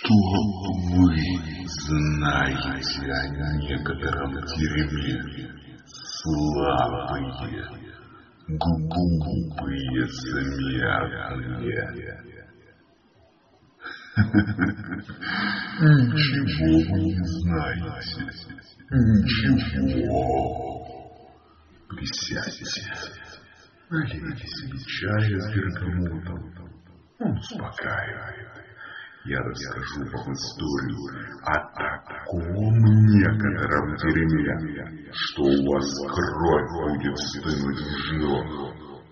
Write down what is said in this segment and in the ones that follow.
вы знаете о некотором тереме? Слабые, глупые смертные. Ничего вы не знаете. Ничего. Присядьте. Налейте себе чая с бергамотом. Он успокаивает. Я расскажу вам историю о таком некотором тереме, что у вас кровь будет стынуть в жилах.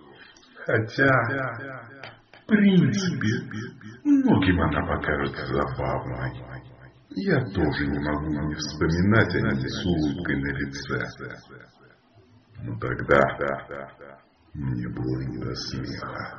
Хотя, в принципе, многим она покажется забавной. Я тоже не могу не вспоминать о ней с улыбкой на лице. Но тогда мне было не до смеха.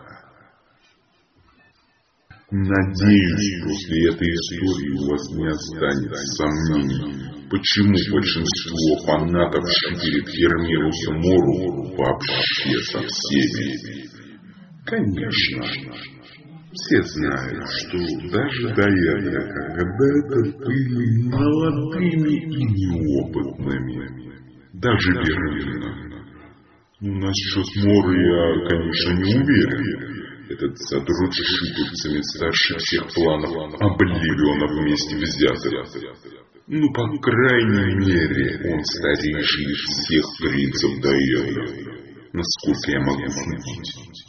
Надеюсь, после этой истории у вас не останется сомнений, почему большинство фанатов шиперит Хермирусу Мору вообще со всеми. Конечно, все знают, что даже до этого, когда-то были молодыми и неопытными, даже Берлина. Насчет Моры я, конечно, не уверен. Этот задрот с шиповцами старше всех планов Обливиона вместе взятых. Ну, по крайней мере, он старейший из всех принцев Дайона, насколько я могу судить.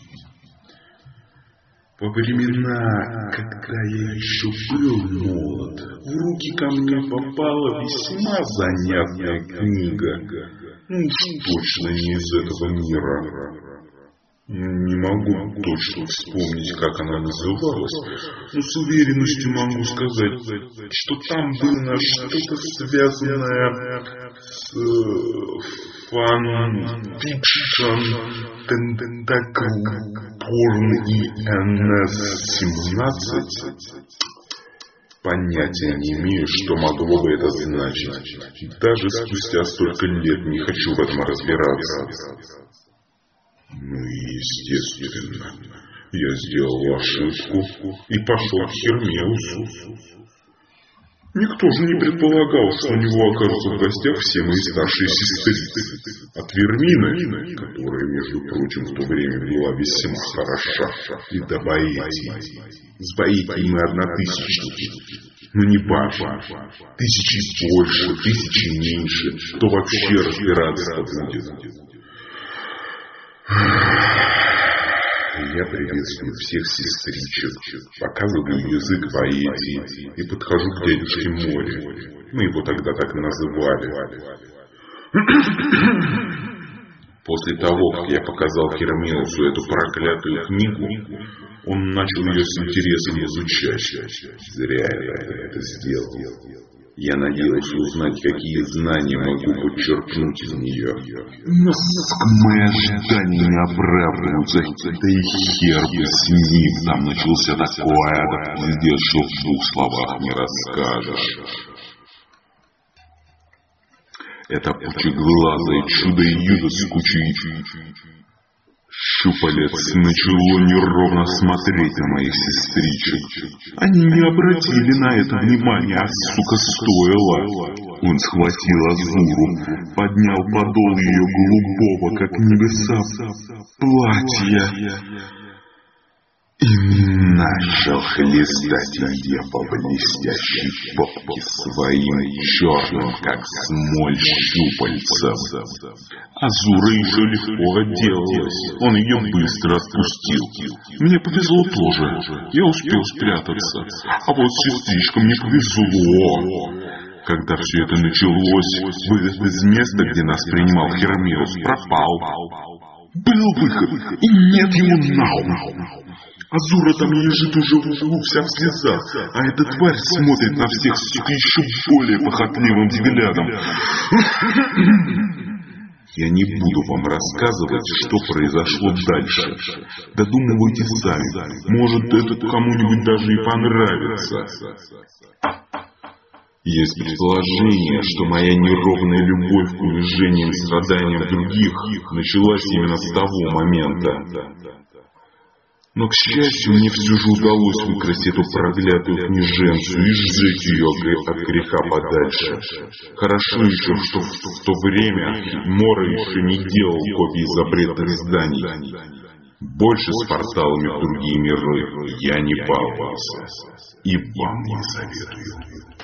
Во времена, когда я еще был молод, в руки ко мне попала весьма занятная книга. Ну уж точно не из этого мира. Не могу точно вспомнить, как она называлась, но с уверенностью могу сказать, что там было что-то связанное с фан-фикшн, тентакл, порн и НС-17. Понятия не имею, что могло бы это значить. Даже спустя столько лет не хочу в этом разбираться. Ну и естественно, я сделал ошибку и пошел к Хермеусу. Никто же не предполагал, что у него окажутся в гостях все мои старшие сестры. От Вермины, которая, между прочим, в то время была весьма хороша, и до Боэтии. С Боэтией мы однотысячники. Но не важно. Тысячи больше, тысячи меньше. Кто вообще разбираться будет? Я приветствую всех сестричек, показываю язык Боэтии и подхожу к дядюшке Море. Мы его тогда так и называли. После того, как я показал Хермеусу эту проклятую книгу, он начал ее с интересом изучать. Зря я это сделал. Я надеялся узнать, какие знания могу подчеркнуть из нее. Но мои ожидания не оправдываются. Да и хер бы с ним. Там начался такое, пиздец, что в 2 словах не расскажешь. Это пучеглазое чудо-юдо с кучей щупалец начало неровно смотреть на моих сестричек. Они не обратили на это внимания, а сука стоило. Он схватил Азуру, поднял подол ее голубого, как небеса, платья и начал хлестать ее по блестящей попке своим черным, как смоль, щупальцем. Азура еще легко отделалась, он ее быстро отпустил. Мне повезло тоже, я успел спрятаться, а вот сестричкам не повезло. Когда все это началось, выезд из места, где нас принимал Хермеус, пропал. Был выход, и нет его нау. Азура там лежит уже в углу, вся в слезах, а эта тварь смотрит на всех, сука, еще более похотливым взглядом. Я не буду вам рассказывать, что произошло дальше. Додумывайте сами, может, это кому-нибудь даже и понравится. Есть предположение, что моя неровная любовь к унижениям и страданиям других началась именно с того момента. Но, к счастью, мне все же удалось выкрасть эту проклятую княженцу и сжечь ее от греха подальше. Хорошо еще, что в то время Мора еще не делал копий запретных зданий. Больше с порталами в другие миры я не баловался. И вам не советую.